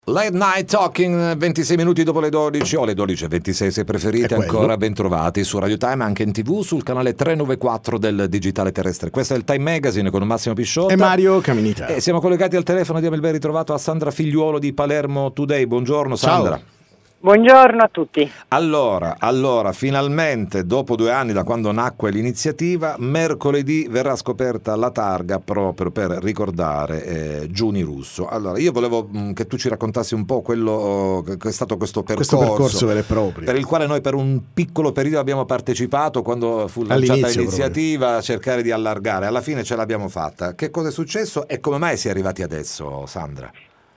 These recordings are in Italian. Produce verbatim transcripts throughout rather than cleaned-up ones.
Late Night Talking, ventisei minuti dopo le dodici o le dodici e ventisei se preferite, ancora ben trovati su Radio Time, anche in tv sul canale trecentonovantaquattro del digitale terrestre. Questo è il Time Magazine con Massimo Pisciotta e Mario Caminita. E siamo collegati al telefono, diamo il ben ritrovato a Sandra Figliuolo di Palermo Today. Buongiorno Sandra. Ciao. Buongiorno a tutti. Allora, allora, finalmente, dopo due anni da quando nacque l'iniziativa, mercoledì verrà scoperta la targa proprio per ricordare eh, Giuni Russo. Allora, io volevo mh, che tu ci raccontassi un po' quello che è stato questo percorso, questo percorso vero e proprio, per il quale noi per un piccolo periodo abbiamo partecipato quando fu lanciata All'inizio l'iniziativa, proprio. a cercare di allargare. Alla fine ce l'abbiamo fatta. Che cosa è successo e come mai si è arrivati adesso, Sandra?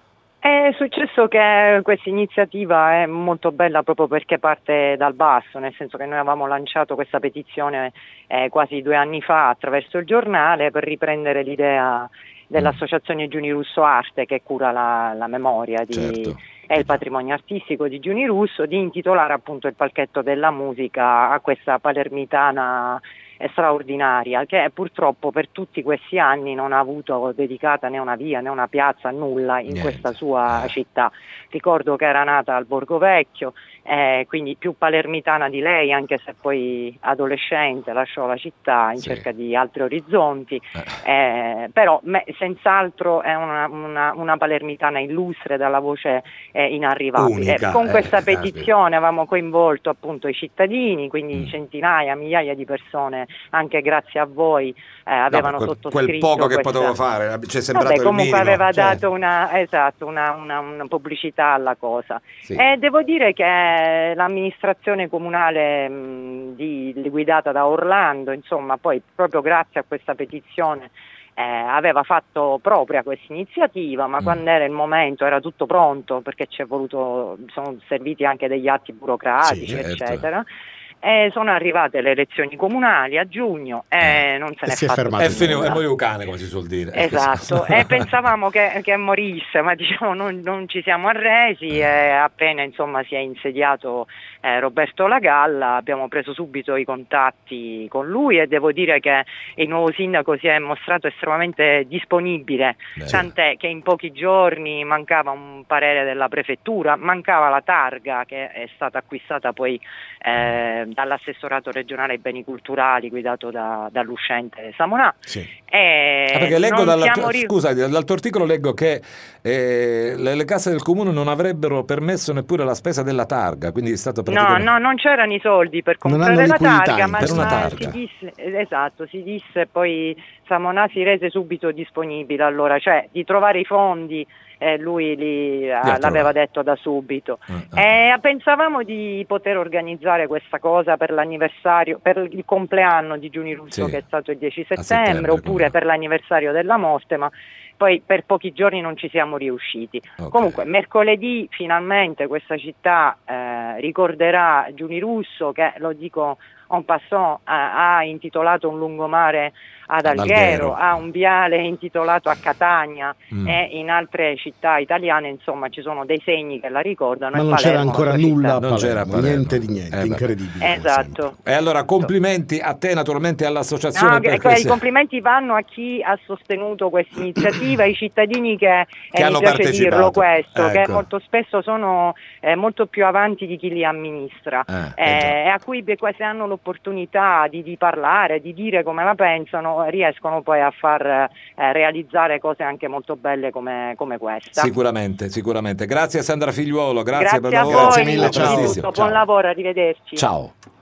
È successo che questa iniziativa è molto bella proprio perché parte dal basso, nel senso che noi avevamo lanciato questa petizione eh, quasi due anni fa attraverso il giornale per riprendere l'idea dell'associazione Giuni Russo Arte, che cura la, la memoria di, certo. e il patrimonio artistico di Giuni Russo, di intitolare appunto il palchetto della musica a questa palermitana straordinaria, che purtroppo per tutti questi anni non ha avuto dedicata né una via né una piazza, nulla in Niente. questa sua città. Ricordo che era nata al Borgo Vecchio, eh, quindi più palermitana di lei, anche se poi adolescente lasciò la città in sì. cerca di altri orizzonti, eh, però me, senz'altro è una, una, una palermitana illustre dalla voce eh, inarrivabile. Unica, Con questa eh, petizione avevamo coinvolto appunto i cittadini, quindi mm. centinaia, migliaia di persone, anche grazie a voi, eh, avevano no, quel, sottoscritto quel poco che questa... potevo fare, ci è sembrato Vabbè, comunque il minimo, aveva cioè... dato una, esatto, una, una, una pubblicità alla cosa. Sì. E devo dire che l'amministrazione comunale mh, di, guidata da Orlando, insomma, poi proprio grazie a questa petizione eh, aveva fatto propria questa iniziativa, ma mm. quando era il momento era tutto pronto, perché ci è voluto, sono serviti anche degli atti burocratici, sì, certo. eccetera. E sono arrivate le elezioni comunali a giugno e non se ne è si è fatto fermato. È finito, è morito cane, come si suol dire. Esatto, e pensavamo che, che morisse, ma diciamo non, non ci siamo arresi e appena insomma si è insediato eh, Roberto Lagalla abbiamo preso subito i contatti con lui e devo dire che il nuovo sindaco si è mostrato estremamente disponibile. Beh, tant'è che in pochi giorni mancava un parere della prefettura, mancava la targa che è stata acquistata poi eh, dall'assessorato regionale ai beni culturali guidato da, dall'uscente Samonà. Sì. E ah, perché leggo dalla, ri- scusa, dal tuo articolo leggo che eh, le, le casse del comune non avrebbero permesso neppure la spesa della targa, quindi è stato praticamente... No, no, non c'erano i soldi per comprare la targa, ma per una ma targa. si disse, esatto, si disse poi Samonà si rese subito disponibile, allora, cioè di trovare i fondi. Eh, lui li, eh, l'aveva detto da subito uh, uh. E pensavamo di poter organizzare questa cosa per l'anniversario, per il compleanno di Giuni Russo, sì, che è stato il dieci settembre, settembre oppure per l'anniversario della morte, ma poi per pochi giorni non ci siamo riusciti. Okay. Comunque mercoledì finalmente questa città eh, ricorderà Giuni Russo, che lo dico en passant, ha, ha intitolato un lungomare ad Alghero, Alghero, ha un viale intitolato a Catania mm. e in altre città italiane, insomma ci sono dei segni che la ricordano. Ma non Palermo, c'era ancora nulla a Palermo, non c'era Palermo. Niente di niente, eh, incredibile. Esatto. E allora complimenti a te, naturalmente all'associazione. No, per que- I complimenti vanno a chi ha sostenuto questa iniziativa, ai cittadini che, che eh, hanno mi piace dirlo questo, ecco. che molto spesso sono eh, molto più avanti di chi li amministra eh, eh, e a cui se hanno l'opportunità di, di parlare, di dire come la pensano, riescono poi a far eh, realizzare cose anche molto belle come, come questa. Sicuramente, sicuramente. Grazie Sandra Figliuolo, grazie, grazie per a voi. voi, grazie mille, ciao. Buon lavoro, arrivederci. Ciao.